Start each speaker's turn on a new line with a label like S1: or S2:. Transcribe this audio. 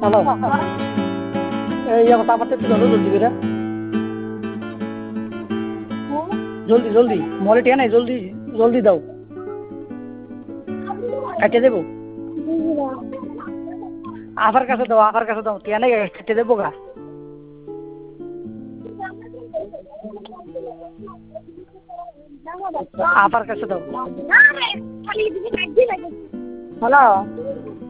S1: hello এই আমার চাপাতে একটু ধরো জলদি করে জলদি জলদি মলে টিয়া নাই জলদি জলদি দাও কাটিয়ে দেবো আফার কাছে দাও টিয়া নাই কাটিয়ে দেবো গা আফার কাছে দাও
S2: হ্যালো